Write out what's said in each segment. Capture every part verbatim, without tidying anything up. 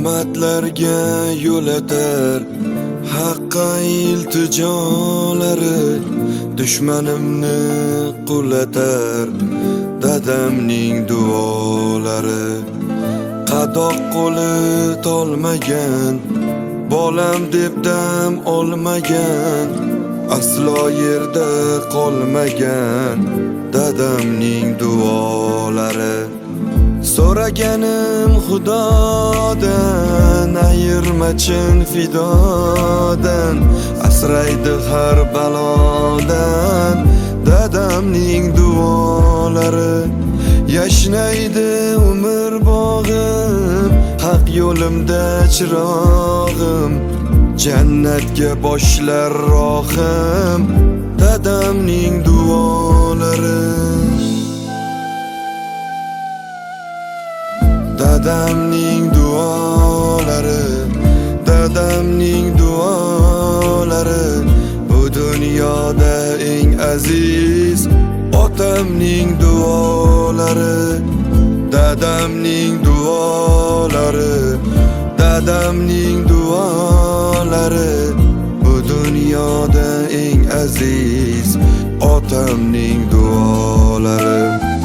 Ummatlarga yo'l etar haqqa iltijolari, dushmanimni qulatar dadamning duolari. Qadoq qo'li tolmagan, bolam deb dam olmagan, aslo yerda qolmagan dadamning duolari. So'raganim Xudodan, ayirmachin fidodan, asraydi har balodan dadamning duolari. Yashnaydi umr bog'im, haq yo'limda chirog'im, jannatga boshlar rohim dadamning duolari. Dadamning duolari, dadamning duolari, bu dunyoda eng aziz otamning duolari. Dadamning duolari, dadamning duolari, bu dunyoda eng aziz otamning duolari.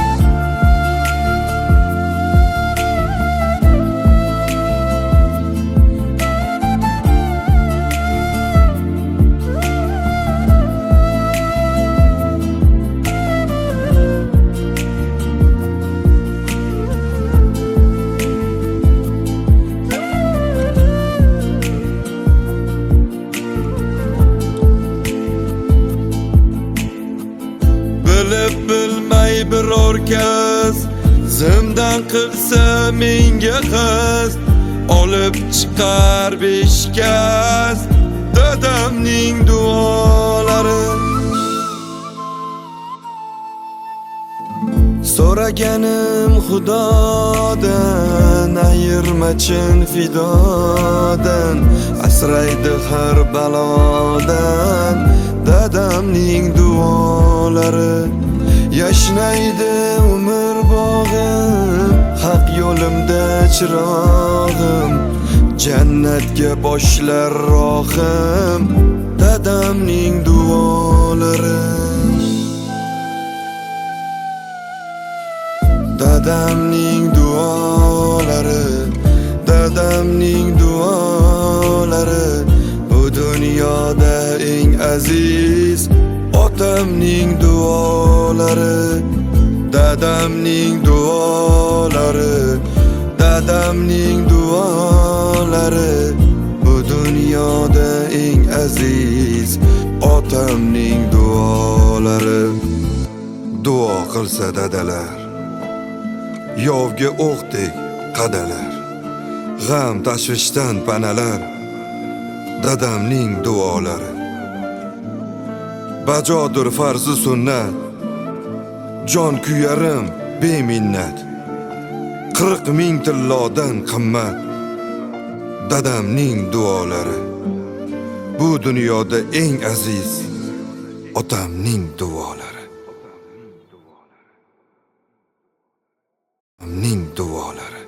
Bilib bilmay biror kez zimdan qilsa menga qiz, olib chiqar beshkaz dadamning duolari. So'raganim Xudodan, ayirmachin fidodan, asraydi har balodan dadamning duolari. Yashnaydi umr bog'im, haq yo'limda chirog'im, jannatga boshlar rohim dadamning duolari. Dadamning duolari, dadamning duolari, bu dunyoda eng aziz otamning duolari. Dadamning duolari, dadamning duolari, bu dunyoda eng aziz otamning duolari. Duo qilsa dadalar, yovga o'qdek qadalar, g'am tashvishdan panalar dadamning duolari. Bajodir farzi sunnat, jon kuyarim beminnat, qirq ming tillodan qimmat dadamning duolari. Bu dunyoda eng aziz otamning duolari. Otamning duolari.